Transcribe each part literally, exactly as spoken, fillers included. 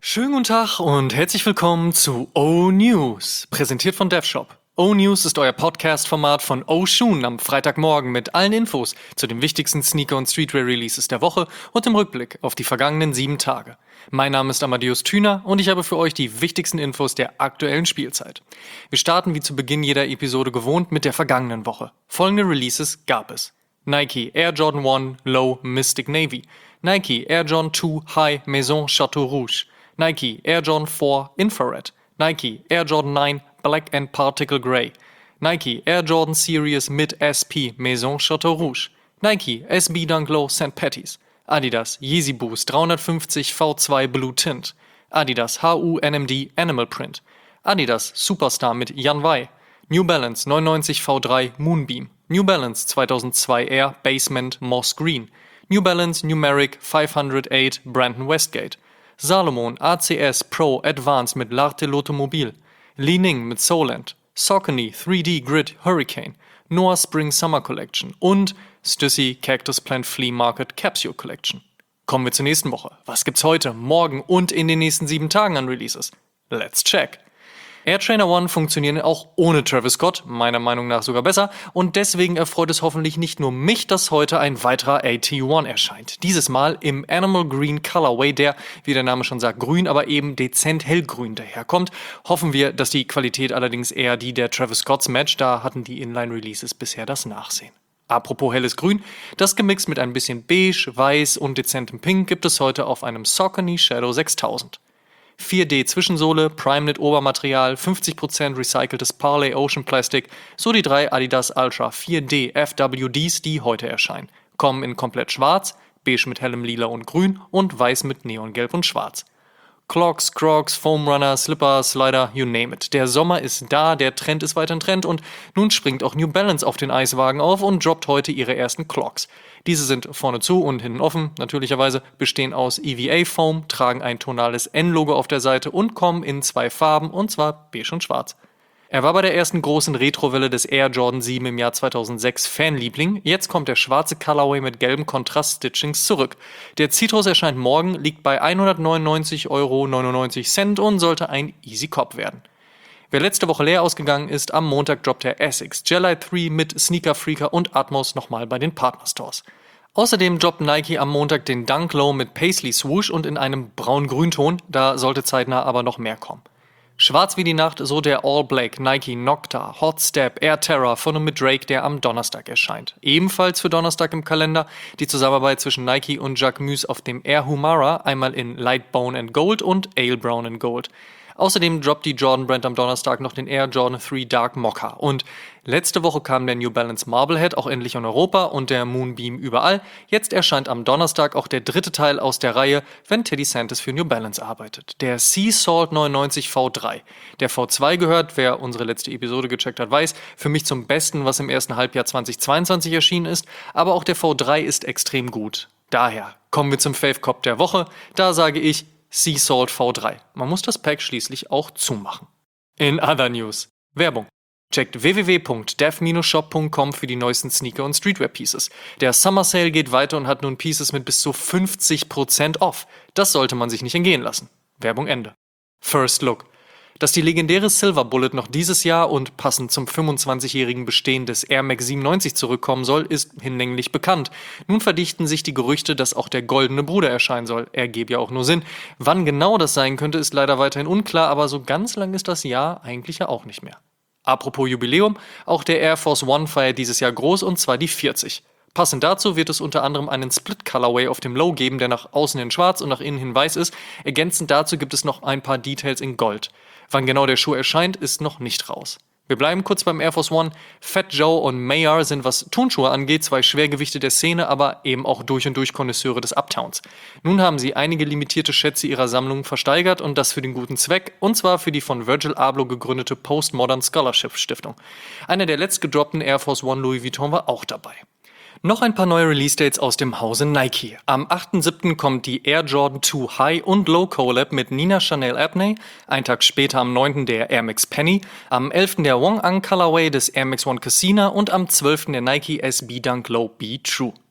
Schönen guten Tag und herzlich willkommen zu O-News, präsentiert von DevShop. O-News ist euer Podcast-Format von O-Shoon am Freitagmorgen mit allen Infos zu den wichtigsten Sneaker- und Streetwear-Releases der Woche und im Rückblick auf die vergangenen sieben Tage. Mein Name ist Amadeus Thüner und ich habe für euch die wichtigsten Infos der aktuellen Spielzeit. Wir starten wie zu Beginn jeder Episode gewohnt mit der vergangenen Woche. Folgende Releases gab es: Nike Air Jordan eins Low Mystic Navy, Nike Air Jordan zwei High Maison Chateau Rouge, Nike Air Jordan vier Infrared, Nike Air Jordan neun Black and Particle Grey, Nike Air Jordan Series Mid S P Maison Chateau Rouge, Nike S B Dunk Low Saint Patty's, Adidas Yeezy Boost dreihundertfünfzig V zwei Blue Tint, Adidas H U N M D Animal Print, Adidas Superstar mit Jan Wei, New Balance neunundneunzig V drei Moonbeam, New Balance zweitausendzwei Air Basement Moss Green, New Balance Numeric fünfhundertacht Brandon Westgate, Salomon A C S Pro Advanced mit L'Arte L'Automobile, Li Ning mit Soland, Saucony drei D Grid Hurricane, Noah Spring Summer Collection und Stussy Cactus Plant Flea Market Capsule Collection. Kommen wir zur nächsten Woche. Was gibt's heute, morgen und in den nächsten sieben Tagen an Releases? Let's check! Air Trainer One funktionieren auch ohne Travis Scott, meiner Meinung nach sogar besser, und deswegen erfreut es hoffentlich nicht nur mich, dass heute ein weiterer A T eins erscheint. Dieses Mal im Animal Green Colorway, der, wie der Name schon sagt, grün, aber eben dezent hellgrün daherkommt. Hoffen wir, dass die Qualität allerdings eher die der Travis Scotts matcht, da hatten die Inline-Releases bisher das Nachsehen. Apropos helles Grün, das gemixt mit ein bisschen Beige, Weiß und dezentem Pink gibt es heute auf einem Saucony Shadow sechstausend. vier D Zwischensohle, Primeknit Obermaterial, fünfzig Prozent recyceltes Parley Ocean Plastic, so die drei Adidas Ultra vier D F W Ds, die heute erscheinen. Kommen in komplett schwarz, beige mit hellem Lila und Grün und weiß mit Neongelb und Schwarz. Clogs, Crocs, Foam Runner, Slipper, Slider, you name it. Der Sommer ist da, der Trend ist weiterhin Trend und nun springt auch New Balance auf den Eiswagen auf und droppt heute ihre ersten Clogs. Diese sind vorne zu und hinten offen, natürlicherweise, bestehen aus E V A Foam, tragen ein tonales N-Logo auf der Seite und kommen in zwei Farben, und zwar beige und schwarz. Er war bei der ersten großen Retrowelle des Air Jordan sieben im Jahr zweitausendsechs Fanliebling. Jetzt kommt der schwarze Colorway mit gelben Kontrast-Stitchings zurück. Der Citrus erscheint morgen, liegt bei hundertneunundneunzig Euro neunundneunzig und sollte ein Easy Cop werden. Wer letzte Woche leer ausgegangen ist, am Montag droppt der Essex Gelite drei mit Sneaker Freaker und Atmos nochmal bei den Partnerstores. Außerdem droppt Nike am Montag den Dunk Low mit Paisley Swoosh und in einem braun-grünton, da sollte zeitnah aber noch mehr kommen. Schwarz wie die Nacht, so der All Black Nike Nocta Hot Step Air Terra von und mit Drake, der am Donnerstag erscheint. Ebenfalls für Donnerstag im Kalender die Zusammenarbeit zwischen Nike und Jacquemus auf dem Air Humara, einmal in Light Bone and Gold und Ale Brown and Gold. Außerdem droppt die Jordan Brand am Donnerstag noch den Air Jordan drei Dark Mocha. Und letzte Woche kam der New Balance Marblehead auch endlich in Europa und der Moonbeam überall. Jetzt erscheint am Donnerstag auch der dritte Teil aus der Reihe, wenn Teddy Santis für New Balance arbeitet. Der Sea Salt neunundneunzig V drei. Der V zwei gehört, wer unsere letzte Episode gecheckt hat, weiß, für mich zum Besten, was im ersten Halbjahr zweitausendzweiundzwanzig erschienen ist. Aber auch der V drei ist extrem gut. Daher kommen wir zum Fave Cop der Woche. Da sage ich Sea Salt V drei. Man muss das Pack schließlich auch zumachen. In other news. Werbung. Checkt w w w punkt dev dash shop punkt com für die neuesten Sneaker- und Streetwear-Pieces. Der Summer Sale geht weiter und hat nun Pieces mit bis zu fünfzig Prozent off. Das sollte man sich nicht entgehen lassen. Werbung Ende. First Look. Dass die legendäre Silver Bullet noch dieses Jahr und passend zum fünfundzwanzigjährigen Bestehen des Air Max siebenundneunzig zurückkommen soll, ist hinlänglich bekannt. Nun verdichten sich die Gerüchte, dass auch der goldene Bruder erscheinen soll. Ergebe ja auch nur Sinn. Wann genau das sein könnte, ist leider weiterhin unklar, aber so ganz lang ist das Jahr eigentlich ja auch nicht mehr. Apropos Jubiläum, auch der Air Force One feiert dieses Jahr groß, und zwar die vierzig. Passend dazu wird es unter anderem einen Split-Colorway auf dem Low geben, der nach außen hin schwarz und nach innen hin weiß ist. Ergänzend dazu gibt es noch ein paar Details in Gold. Wann genau der Schuh erscheint, ist noch nicht raus. Wir bleiben kurz beim Air Force One. Fat Joe und Mayar sind, was Turnschuhe angeht, zwei Schwergewichte der Szene, aber eben auch durch und durch Konnoisseure des Uptowns. Nun haben sie einige limitierte Schätze ihrer Sammlung versteigert, und das für den guten Zweck, und zwar für die von Virgil Abloh gegründete Postmodern Scholarship Stiftung. Einer der letzt gedroppten Air Force One Louis Vuitton war auch dabei. Noch ein paar neue Release-Dates aus dem Hause Nike. Am achten siebten kommt die Air Jordan zwei High und Low Collab mit Nina Chanel Abney, einen Tag später am neunten der Air Max Penny, am elften der Wong Ang Colorway des Air Max One Casino und am zwölften der Nike S B Dunk Low Be True.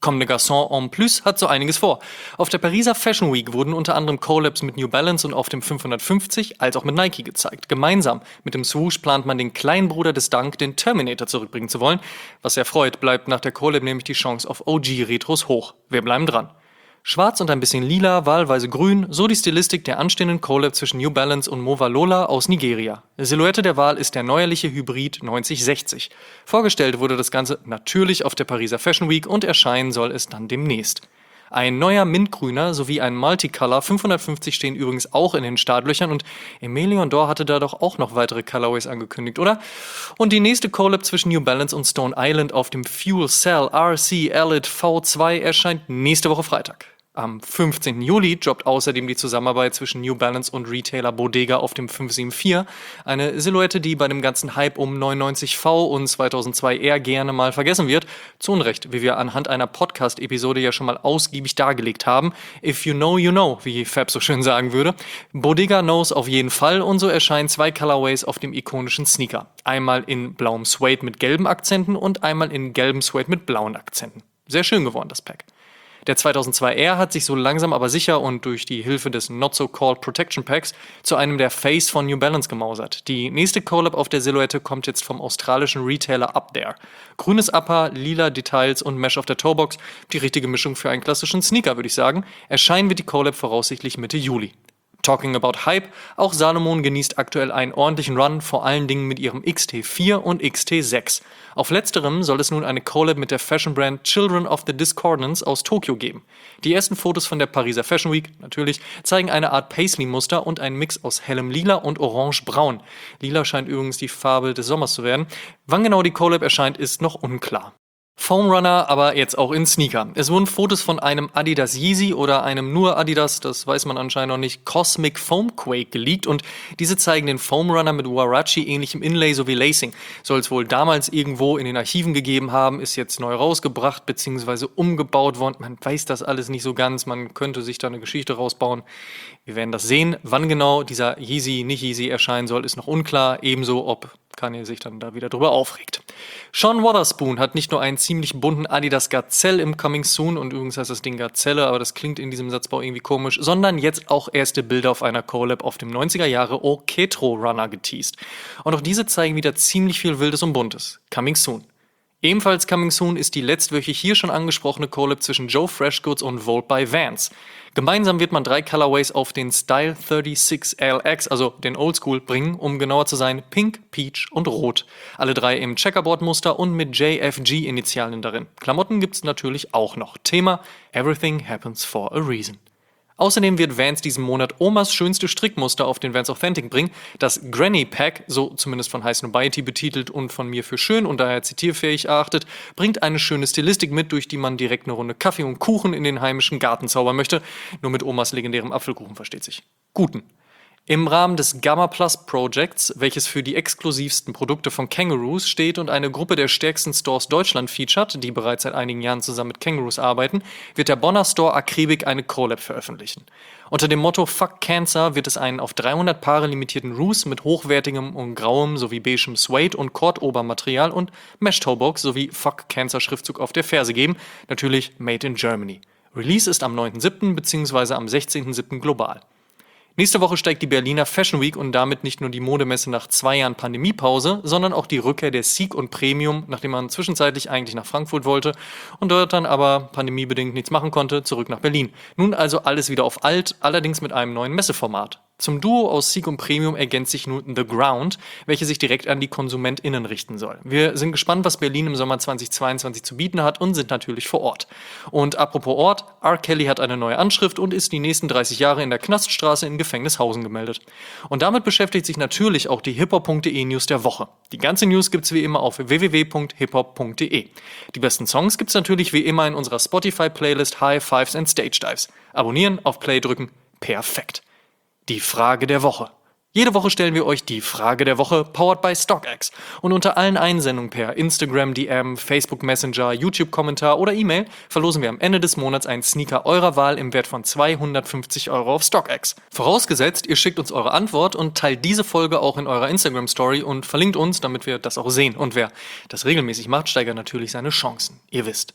Comme des Garçons en plus hat so einiges vor. Auf der Pariser Fashion Week wurden unter anderem Collabs mit New Balance und auf dem fünfhundertfünfzig als auch mit Nike gezeigt. Gemeinsam mit dem Swoosh plant man den kleinen Bruder des Dunk, den Terminator, zurückbringen zu wollen. Was sehr freut, bleibt nach der Collab nämlich die Chance auf O G-Retros hoch. Wir bleiben dran. Schwarz und ein bisschen lila, wahlweise grün, so die Stilistik der anstehenden Collab zwischen New Balance und Movalola aus Nigeria. Silhouette der Wahl ist der neuerliche Hybrid neunzig sechzig. Vorgestellt wurde das Ganze natürlich auf der Pariser Fashion Week und erscheinen soll es dann demnächst. Ein neuer Mintgrüner sowie ein Multicolor fünfhundertfünfzig stehen übrigens auch in den Startlöchern und Emilion Dor hatte da doch auch noch weitere Colorways angekündigt, oder? Und die nächste Collab zwischen New Balance und Stone Island auf dem Fuel Cell R C Elite V zwei erscheint nächste Woche Freitag. Am fünfzehnten Juli droppt außerdem die Zusammenarbeit zwischen New Balance und Retailer Bodega auf dem fünf sieben vier. Eine Silhouette, die bei dem ganzen Hype um neunundneunzig V und zweitausendzwei R gerne mal vergessen wird. Zu Unrecht, wie wir anhand einer Podcast-Episode ja schon mal ausgiebig dargelegt haben. If you know, you know, wie Fab so schön sagen würde. Bodega knows auf jeden Fall und so erscheinen zwei Colorways auf dem ikonischen Sneaker. Einmal in blauem Suede mit gelben Akzenten und einmal in gelbem Suede mit blauen Akzenten. Sehr schön geworden, das Pack. Der zweitausendzwei R hat sich so langsam aber sicher und durch die Hilfe des Not-So-Called Protection Packs zu einem der Face von New Balance gemausert. Die nächste Collab auf der Silhouette kommt jetzt vom australischen Retailer Up There. Grünes Upper, lila Details und Mesh auf der Toebox. Die richtige Mischung für einen klassischen Sneaker, würde ich sagen. Erscheinen wird die Collab voraussichtlich Mitte Juli. Talking about Hype, auch Salomon genießt aktuell einen ordentlichen Run, vor allen Dingen mit ihrem X T vier und X T sechs. Auf letzterem soll es nun eine Collab mit der Fashion-Brand Children of the Discordance aus Tokio geben. Die ersten Fotos von der Pariser Fashion Week, natürlich, zeigen eine Art Paisley-Muster und einen Mix aus hellem Lila und Orange-Braun. Lila scheint übrigens die Farbe des Sommers zu werden. Wann genau die Collab erscheint, ist noch unklar. Foam Runner, aber jetzt auch in Sneaker. Es wurden Fotos von einem Adidas Yeezy oder einem nur Adidas, das weiß man anscheinend noch nicht, Cosmic Foam Quake geleakt und diese zeigen den Foam Runner mit Huarache-ähnlichem Inlay sowie Lacing. Soll es wohl damals irgendwo in den Archiven gegeben haben, ist jetzt neu rausgebracht bzw. umgebaut worden. Man weiß das alles nicht so ganz, man könnte sich da eine Geschichte rausbauen. Wir werden das sehen. Wann genau dieser Yeezy, nicht Yeezy erscheinen soll, ist noch unklar. Ebenso, ob Kanye sich dann da wieder drüber aufregt. Sean Wotherspoon hat nicht nur einen ziemlich bunten Adidas Gazelle im Coming Soon, und übrigens heißt das Ding Gazelle, aber das klingt in diesem Satzbau irgendwie komisch, sondern jetzt auch erste Bilder auf einer Collab auf dem neunziger Jahre Oketro Runner geteased. Und auch diese zeigen wieder ziemlich viel Wildes und Buntes. Coming Soon. Ebenfalls coming soon ist die letztwöchig hier schon angesprochene Collab zwischen Joe Freshgoods und Volt by Vans. Gemeinsam wird man drei Colorways auf den Style sechsunddreißig L X, also den Oldschool, bringen, um genauer zu sein Pink, Peach und Rot. Alle drei im Checkerboard-Muster und mit J F G-Initialen darin. Klamotten gibt's natürlich auch noch. Thema: Everything happens for a reason. Außerdem wird Vans diesen Monat Omas schönste Strickmuster auf den Vans Authentic bringen. Das Granny Pack, so zumindest von High Snobiety betitelt und von mir für schön und daher zitierfähig erachtet, bringt eine schöne Stilistik mit, durch die man direkt eine Runde Kaffee und Kuchen in den heimischen Garten zaubern möchte. Nur mit Omas legendärem Apfelkuchen, versteht sich. Guten. Im Rahmen des Gamma Plus Projects, welches für die exklusivsten Produkte von Kangaroos steht und eine Gruppe der stärksten Stores Deutschland featuret, die bereits seit einigen Jahren zusammen mit Kangaroos arbeiten, wird der Bonner Store Akribik eine Collab veröffentlichen. Unter dem Motto Fuck Cancer wird es einen auf dreihundert Paare limitierten Roos mit hochwertigem und grauem sowie beigem Suede und Cord-Obermaterial und Mesh-Toebox sowie Fuck Cancer Schriftzug auf der Ferse geben, natürlich Made in Germany. Release ist am neunten siebten bzw. am sechzehnten siebten global. Nächste Woche steigt die Berliner Fashion Week und damit nicht nur die Modemesse nach zwei Jahren Pandemiepause, sondern auch die Rückkehr der Seek und Premium, nachdem man zwischenzeitlich eigentlich nach Frankfurt wollte und dort dann aber pandemiebedingt nichts machen konnte, zurück nach Berlin. Nun also alles wieder auf alt, allerdings mit einem neuen Messeformat. Zum Duo aus Seek und Premium ergänzt sich nun The Ground, welche sich direkt an die KonsumentInnen richten soll. Wir sind gespannt, was Berlin im Sommer zweitausendzweiundzwanzig zu bieten hat und sind natürlich vor Ort. Und apropos Ort, R. Kelly hat eine neue Anschrift und ist die nächsten dreißig Jahre in der Knaststraße in Gefängnishausen gemeldet. Und damit beschäftigt sich natürlich auch die hiphop punkt de News der Woche. Die ganze News gibt's wie immer auf w w w punkt hiphop punkt de. Die besten Songs gibt's natürlich wie immer in unserer Spotify-Playlist High Fives and Stage Dives. Abonnieren, auf Play drücken, perfekt. Die Frage der Woche. Jede Woche stellen wir euch die Frage der Woche, powered by StockX. Und unter allen Einsendungen per Instagram D M, Facebook Messenger, YouTube-Kommentar oder E-Mail verlosen wir am Ende des Monats einen Sneaker eurer Wahl im Wert von zweihundertfünfzig Euro auf StockX. Vorausgesetzt, ihr schickt uns eure Antwort und teilt diese Folge auch in eurer Instagram-Story und verlinkt uns, damit wir das auch sehen. Und wer das regelmäßig macht, steigert natürlich seine Chancen. Ihr wisst.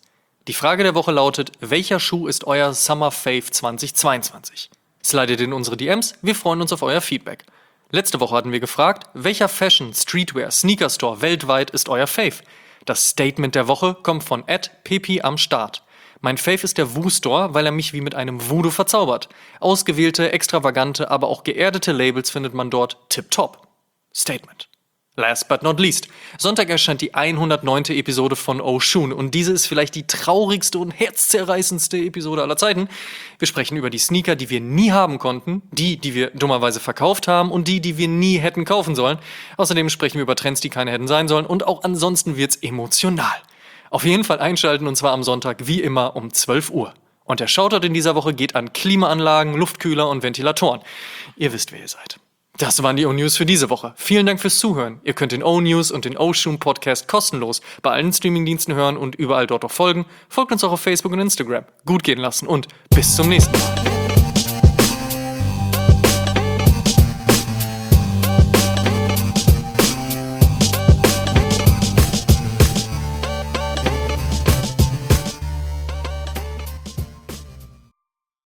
Die Frage der Woche lautet, welcher Schuh ist euer Summer Fave zweitausendzweiundzwanzig? Slidet in unsere D Ms, wir freuen uns auf euer Feedback. Letzte Woche hatten wir gefragt, welcher Fashion, Streetwear, Sneaker Store weltweit ist euer Fave? Das Statement der Woche kommt von at pepi am Start. Mein Fave ist der Woo Store, weil er mich wie mit einem Voodoo verzaubert. Ausgewählte, extravagante, aber auch geerdete Labels findet man dort tipptopp. Statement. Last but not least. Sonntag erscheint die hundertneunte Episode von Oshun und diese ist vielleicht die traurigste und herzzerreißendste Episode aller Zeiten. Wir sprechen über die Sneaker, die wir nie haben konnten, die, die wir dummerweise verkauft haben und die, die wir nie hätten kaufen sollen. Außerdem sprechen wir über Trends, die keine hätten sein sollen und auch ansonsten wird's emotional. Auf jeden Fall einschalten und zwar am Sonntag wie immer um zwölf Uhr. Und der Shoutout in dieser Woche geht an Klimaanlagen, Luftkühler und Ventilatoren. Ihr wisst, wer ihr seid. Das waren die O-News für diese Woche. Vielen Dank fürs Zuhören. Ihr könnt den O-News und den Oshun Podcast kostenlos bei allen Streamingdiensten hören und überall dort auch folgen. Folgt uns auch auf Facebook und Instagram. Gut gehen lassen und bis zum nächsten Mal.